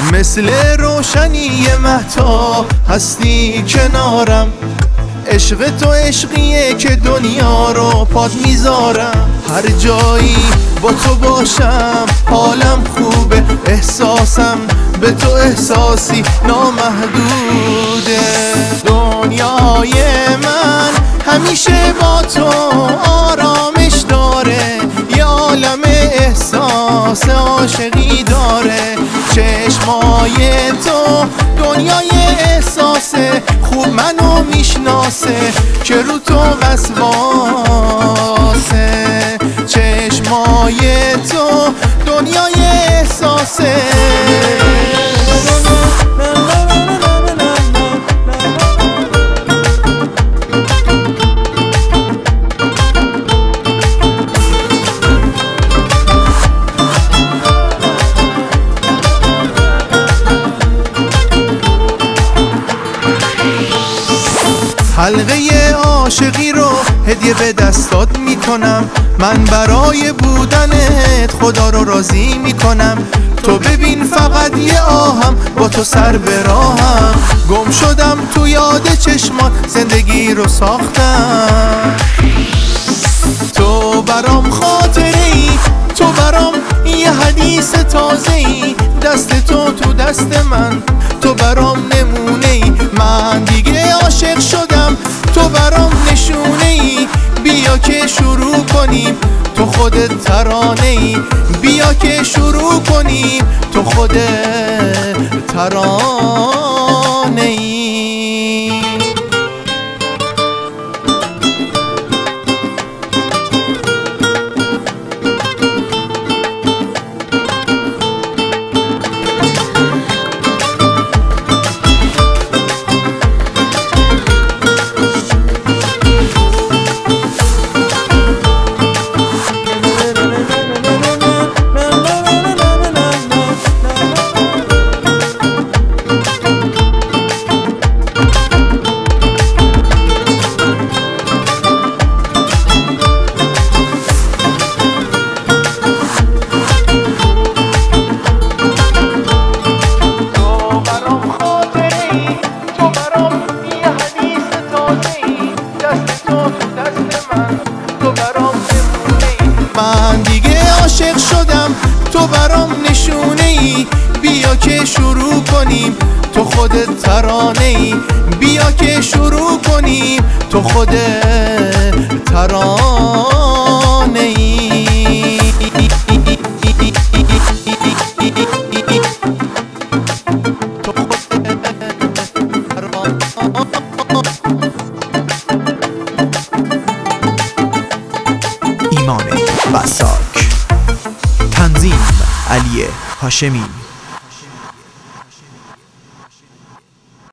مثل روشنی مهتاب هستی کنارم، عشق تو عشقیه که دنیا رو پات میذارم. هر جایی با تو باشم حالم خوبه، احساسم به تو احساسی نامحدوده. دنیای من همیشه با تو آرامش داره، یه عالم احساس عاشقی داره. چشمای تو دنیای احساسه، خوب منو میشناسه که رو تو وسواسه. چشمای تو دنیای احساسه. حلقه عاشقی رو هدیه به دستات میکنم، من برای بودنت خدا رو راضی میکنم. تو ببین فقط یه آهم، با تو سر به راهم، گم شدم تو یاد چشمات زندگی رو ساختم. تو برام خاطره ای، تو برام یه حدیث تازه ای، دست تو تو دست من، تو برام نمونه ای. من دیگه عاشق شدم، تو برام نشونه ای. بیا که شروع کنیم، تو خودت ترانه ای. بیا که شروع کنیم، تو خودت ترانه ای. من دیگه عاشق شدم، تو برام نشونه ای. بیا که شروع کنیم، تو خودت ترانه ای. بیا که شروع کنیم، تو خودت ترانه ای. ایمان بساک، تنظیم علی هاشمی.